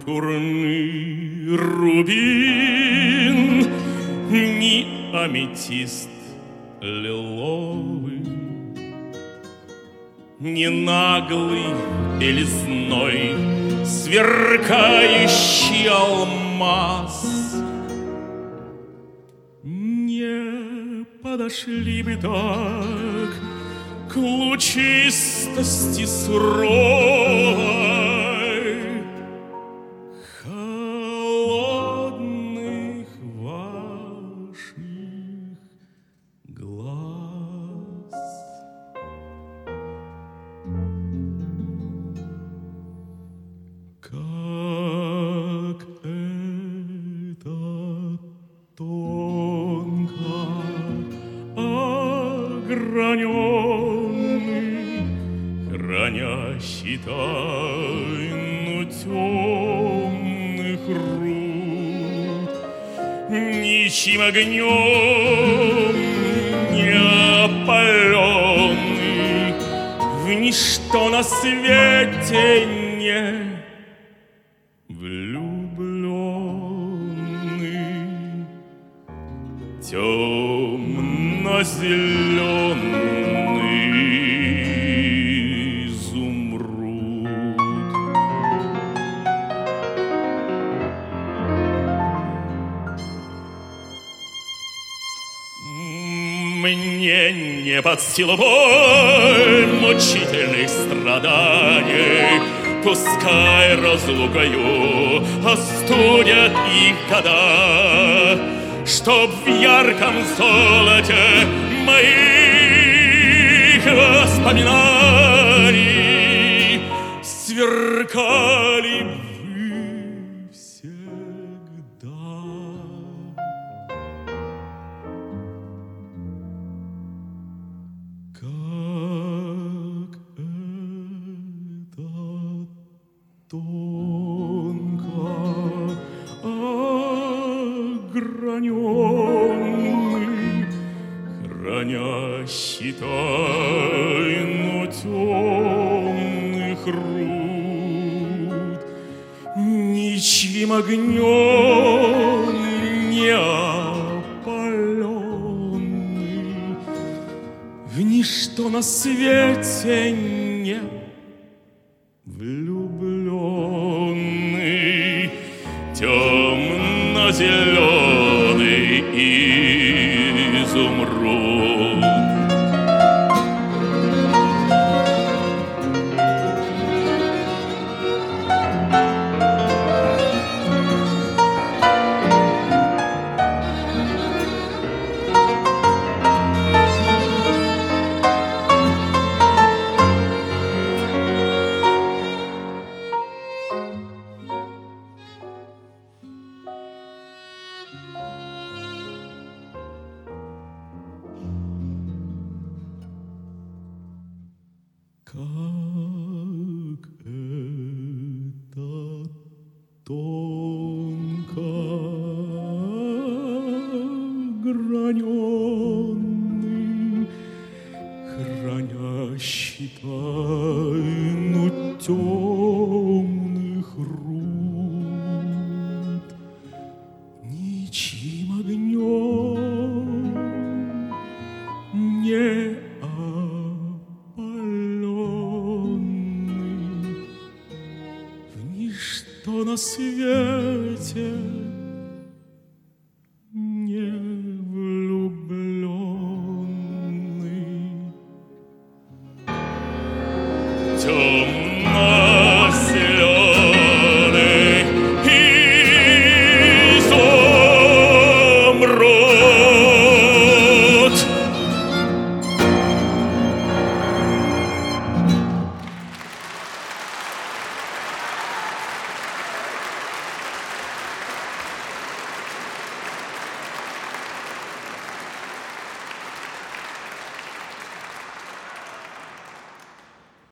пурпурный рубин, ни аметист лиловый, ни наглый белизной сверкающий алмаз не подошли бы так к лучистости суровой холодных ваших глаз. Как это тонко ограненный, хранящий тайну темных рук, ничьим огнем не опаленный, в ничто на свете не влюбленный, темно-зеленый изумруд. Мне не под силу боль мучительных страданий, пускай разлукою остудят их года, чтоб в ярком золоте моих воспоминаний сверкали вы всегда. Как это тонко ограненный, хранящий тайну темных руд, ничьим огнем не опаленный, в ничто на свете не влюбленный, темно-зеленый изумруд. Как это тонко ограненный, хранящий тайну темных руд, ничьим огнем не что на свете не влюбленный, темно